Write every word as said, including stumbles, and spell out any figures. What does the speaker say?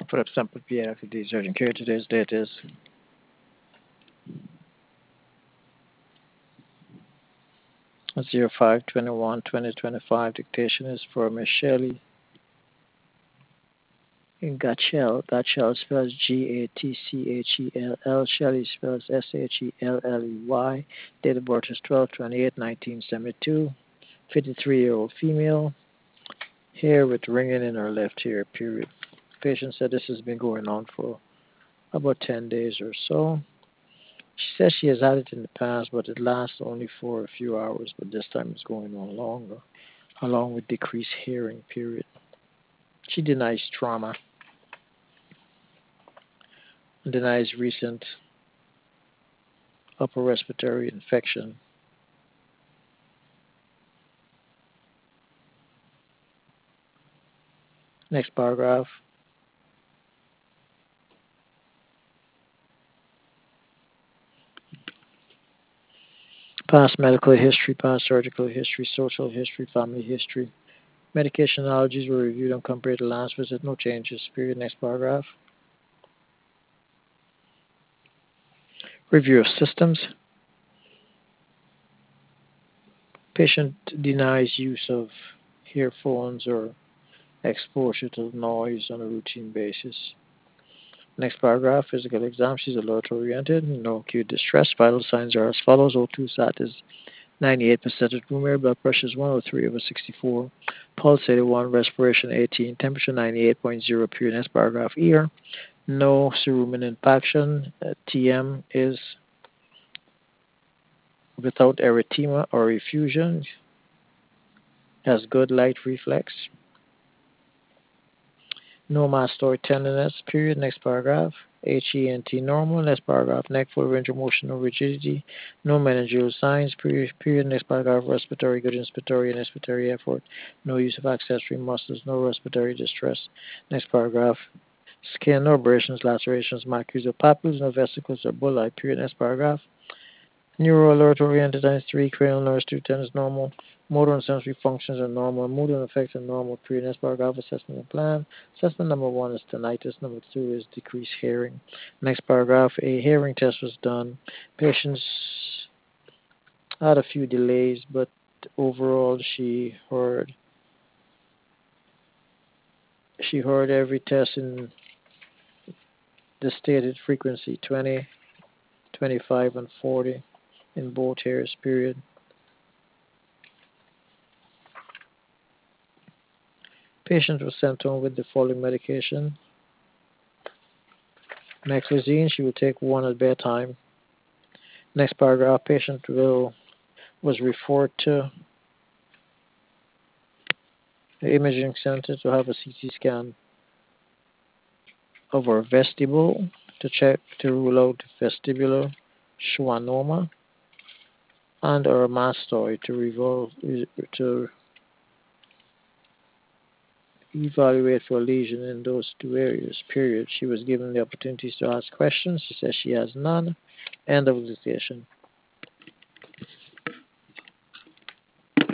For the sample pediatric disease urgent care, today's date is zero five twenty-one twenty twenty-five. Dictation is for Miss Shelley Gatchell. Gatchell spells G A T C H E L L. Shelley spells S H E L L E Y. Date of birth is twelve twenty-eight nineteen seventy-two. fifty-three-year-old female. Hair with ringing in her left ear, period. Patient said this has been going on for about ten days or so. She says she has had it in the past, but it lasts only for a few hours, but this time it's going on longer, along with decreased hearing, period. She denies trauma and denies recent upper respiratory infection. Next paragraph. Past medical history, past surgical history, social history, family history. Medication allergies were reviewed and compared to last visit. No changes, period. Next paragraph. Review of systems. Patient denies use of earphones or exposure to noise on a routine basis. Next paragraph, physical exam. She's alert oriented, no acute distress. Vital signs are as follows. O two sat is ninety-eight percent of room air, blood pressure is one oh three over sixty-four, pulse eighty-one, respiration eighteen, temperature ninety-eight point zero, period. Next paragraph, ear. No cerumen impaction. Uh, T M is without erythema or effusion. Has good light reflex. No mastoid tenderness, period. Next paragraph. H E N T normal. Next paragraph. Neck full range of motion, no rigidity. No meningeal signs, period. period. Next paragraph. Respiratory good, inspiratory and expiratory effort. No use of accessory muscles. No respiratory distress. Next paragraph. Skin, no abrasions, lacerations, macules or papules, no vesicles or bullae, period. Next paragraph. Neuro alert oriented times three, cranial nerves two ten is normal. Motor and sensory functions are normal. Mood and effects are normal. Period. Next paragraph, assessment and plan. Assessment number one is tinnitus. Number two is decreased hearing. Next paragraph, a hearing test was done. Patients had a few delays, but overall she heard she heard every test in the stated frequency twenty, twenty-five, and forty in both ears. Period. Patient was sent home with the following medication. Mexlizine, she will take one at bedtime. Next paragraph, patient will was referred to the imaging center to have a C T scan of her vestibule to check to rule out vestibular schwannoma and her mastoid to revolve to evaluate for lesion in those two areas. Period. She was given the opportunities to ask questions. She says she has none. End of the discussion.